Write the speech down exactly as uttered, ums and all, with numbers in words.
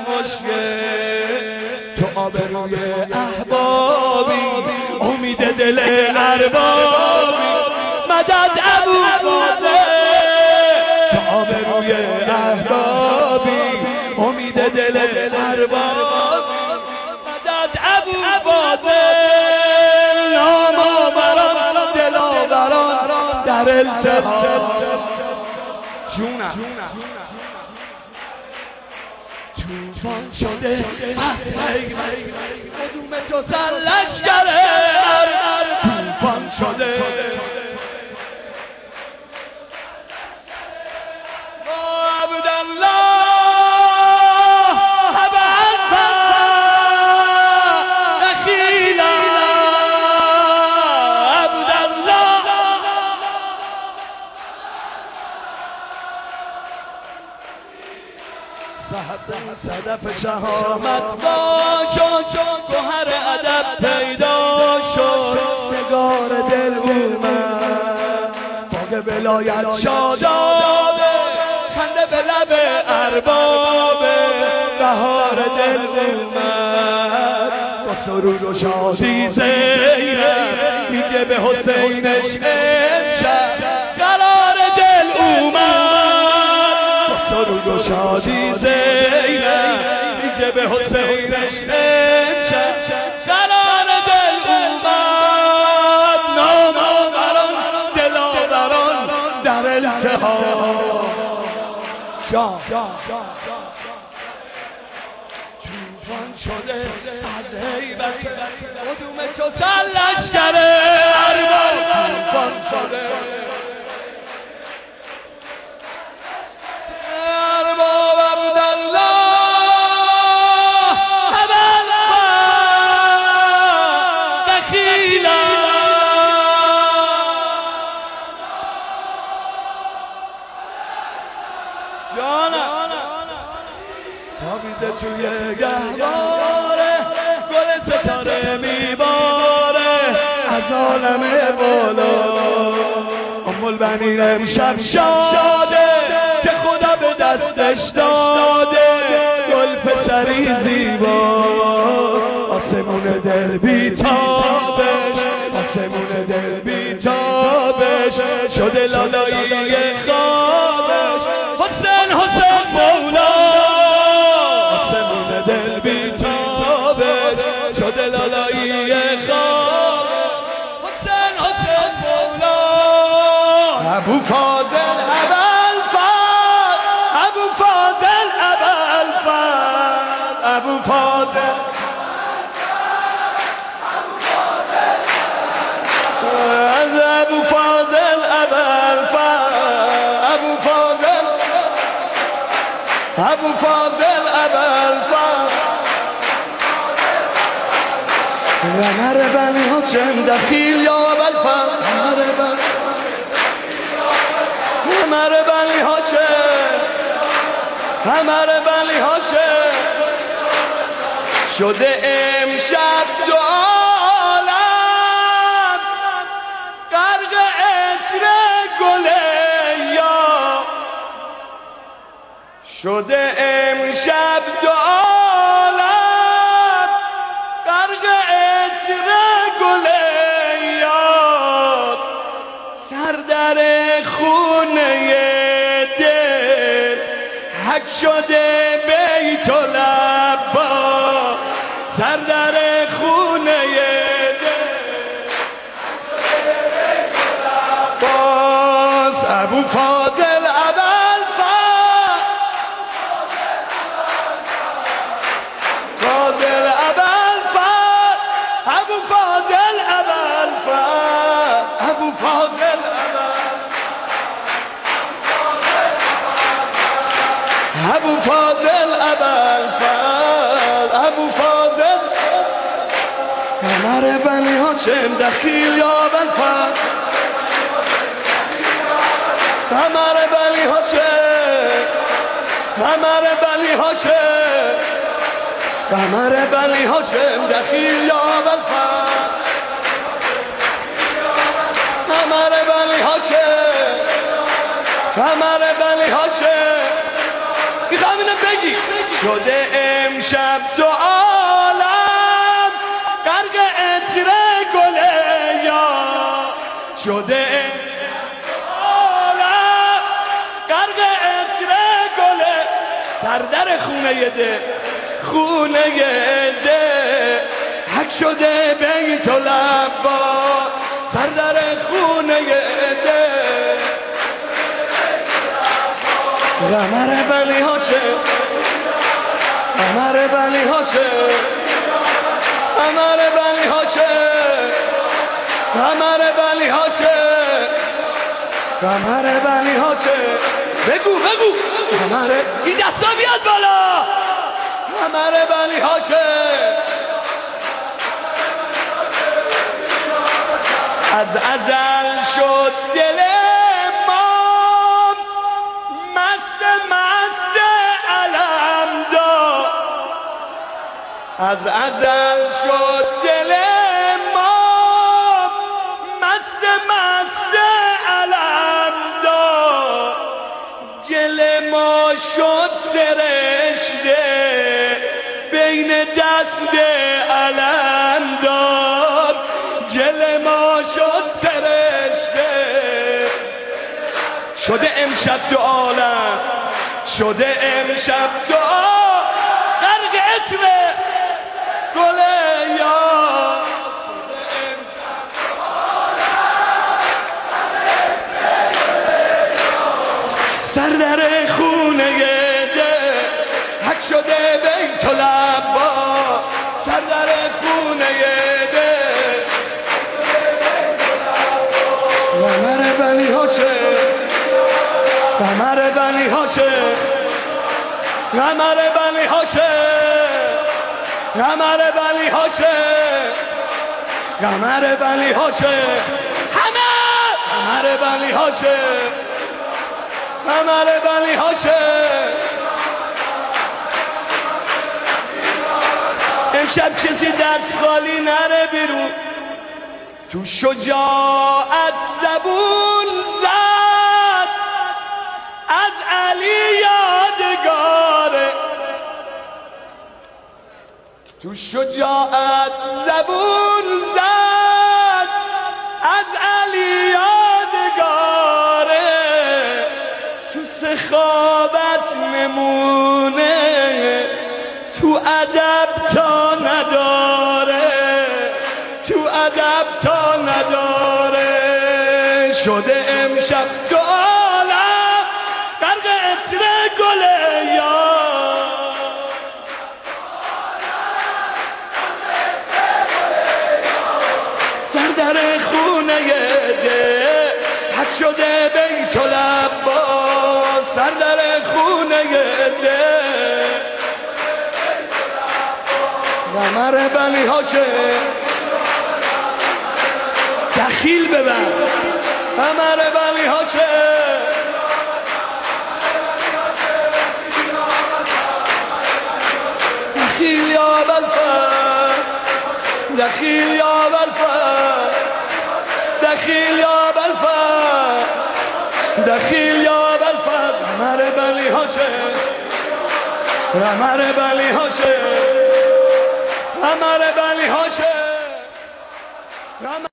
مشکل، تو آبروی احبابی امید دل اربابی، مدد ابوالفاضل. تو آبروی احبابی امید دل اربابی، مدد ابوالفاضل. نامآوران دلاوران در التحاد، جونم توفان شده از حیبت قدوم تو سر لشکر توفان شده. صدف شهامت باشد، گوهر ادب پیدا شد، نگار دل اومد، باغ ولایت شادابه، خنده به لب اربابه، بهار دل اومد، با سرود و شادی زینب میگه به حسینش امشب قرار دل اومد، با سرود و شادی زینب میگه به حسینش امشب قرار دل اومد. نامآوران دلاوران در التحاد، شاه توفان شده از هیبت قدوم تو سر لشکر ارباب، توفان شده ارباب. عبدالله دخیلا جانم تابیده توی گهواره، گل ستاره میباره از عالم بالا. ام البنین امشب شاده که خدا به دستش داده، گل پسری زیبا، آسمون دل بیتابش، آسمون دل بیتابش شده لالایی خوابش. حسین حسین مولا، آسمون دل بیتابش شده لالایی خوابش. حسین حسین مولا، ابوالفاضل ابوالفضل، ابوالفاضل ابوالفضل، ابوالفاضل از ابوالفاضل ابوالفضل، ابوالفاضل ابوالفاضل ابوالفضل. قمر بنی هاشم دخیل یا ابوالفضل، قمر بنی هاشم، قمر بنی هاشم شده امشب دو عالم غرق عطر گل یاس، شده امشب دو عالم غرق عطر گل یاس، سر در خونه دل حک شده بیت العباس، سر در خونه دل حک شده بیت العباس. ابوالفاضل ابوالفضل، فاضل ابوالفضل، ابوالفاضل ابوالفضل، ابوالفاضل ابوالفاضل ابوالفضل، ابوالفاضل قمر بنی هاشم دخیل یا ابوالفضل، قمر بنی هاشم، قمر بنی هاشم، قمر بنی هاشم دخیل یا ابوالفضل، قمر بنی هاشم، قمر بنی هاشم. میخوام اینو بگی شده امشب دو عالم غرق عطر گل یاس شده امشب دو عالم غرق عطر گل سر در خونه ده خونه ده حک شده بیت العباس سر در خونه ده قمر بنی هاشم قمر بنی هاشم قمر بنی هاشم قمر بنی هاشم قمر بنی هاشم بگو بگو قمر این دستا بیاد بالا قمر بنی هاشم از ازل شد دل ما مست مست علم دار از ازل شد دل ما مست مست علم دار گل ما شد سرشته بین دست علم دار گل ما شد سرشته شده امشب دو عالم شده امشب دو عالم غرق عطر گل یاس شده امشب دو عالم سر در خونه ده حک شده بیت العباس سر در خونه ده قمر بنی هاشم قمر بنی هاشم قمر بنی هاشم قمر بنی هاشم قمر بنی هاشم همه قمر بنی هاشم قمر بنی هاشم امشب کسی دست خالی نره بیرون تو شجاعت زبون زد از علی یادگاره تو شجاعت زبون زد از علی یادگاره تو سخاوت نمونه تو ادب تا نداره تو ادب تا نداره شده امشب دو عالم غرق عطر گل یاس سر در خونه ده حک شده بیت العباس سر در خونه ده قمر بنی هاشم دخیل ببن قمر بنی هاشم دخیل یا بالفر دخیل یا بالفر دخیل یا بالفر دخیل یا بالفر قمر بنی هاشم قمر بنی هاشم قمر بنی هاشم